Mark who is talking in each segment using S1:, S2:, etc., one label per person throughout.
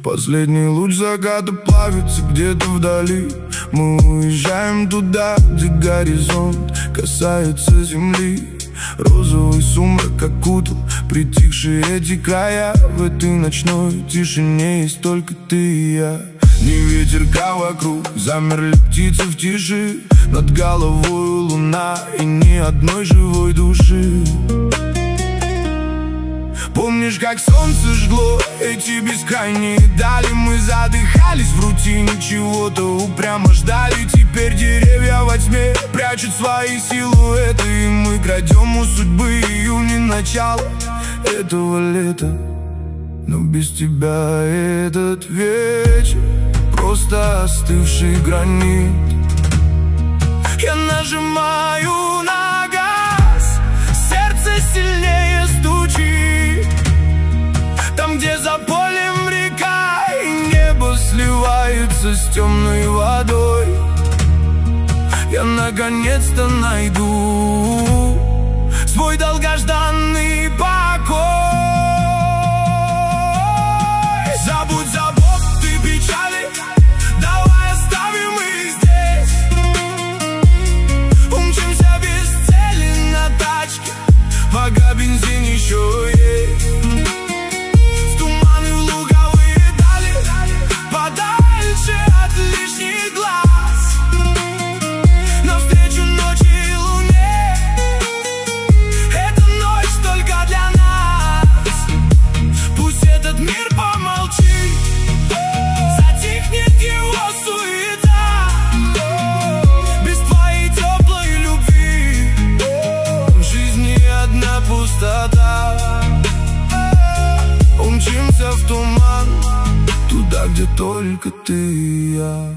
S1: Последний луч заката плавится где-то вдали. Мы уезжаем туда, где горизонт касается земли. Розовый сумрак окутал притихшие эти края. В этой ночной тишине есть только ты и я. Ни ветерка вокруг, замерли птицы в тиши. Над головой луна и ни одной живой души. Помнишь, как солнце жгло эти бескрайние дали? Мы задыхались в рутине, чего-то упрямо ждали. Теперь деревья во тьме прячут свои силуэты, и мы крадем у судьбы июня начало этого лета. Но без тебя этот вечер просто остывший гранит. Я нажимаю на газ, сердце сильнее стучит. Там, где за полем река и небо сливается с темной водой, я наконец-то найду свой долгожданный покой. Забудь заботы, печали, давай оставим их здесь. Умчимся без цели на тачке, пока бензин еще есть. В туманы, в луговые дали, подальше от лишних глаз. Навстречу ночи и луне, эта ночь только для нас. Пусть этот мир помолчит, затихнет его суета. Без твоей теплой любви в жизни одна пустота. Умчимся в туман, туда, где только ты и я.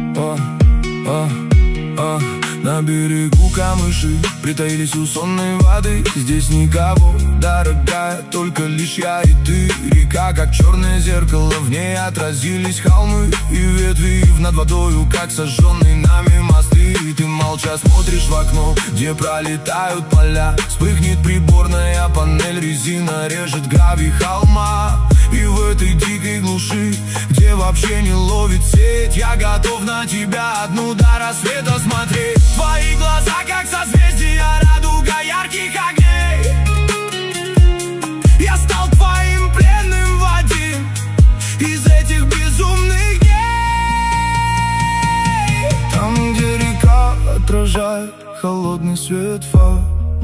S1: На берегу камыши притаились у сонной воды. Здесь никого, дорогая, только лишь я и ты. Река, как черное зеркало, в ней отразились холмы и ветви. Над водою, как сожженные нами мосты. И ты молча смотришь в окно, где пролетают поля. Вспыхнет приборная панель, резина режет гравий холма. И в этой дикой глуши, где вообще не ловит сеть, я готов на тебя одну до рассвета смотреть. Твои глаза, как созвездия, радуга ярких огней. Я стал твоим пленным в один из этих безумных дней. Там, где река отражает холодный свет фар,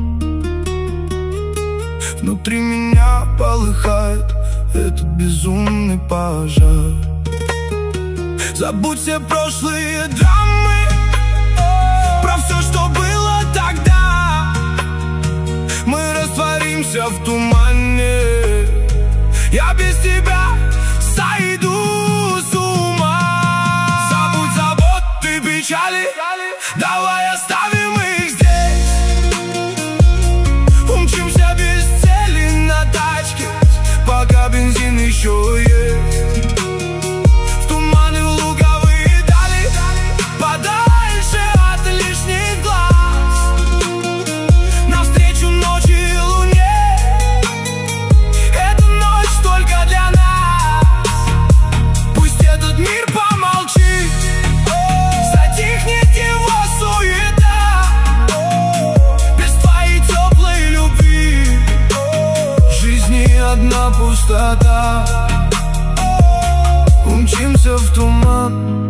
S1: внутри меня полыхает этот безумный пожар. Забудь все прошлые драмы, про все, что было тогда. Мы растворимся в тумане, я без тебя сойду с ума. Забудь заботы, печали, давай оставим их здесь. Умчимся без цели на тачке, пока бензин еще есть. В туманы, в луговые дали, подальше от лишних глаз. Навстречу ночи и луне, эта ночь только для нас. Пусть этот мир помолчит, затихнет его суета. Без твоей теплой любви в жизни одна пустота. Умчимся в туман,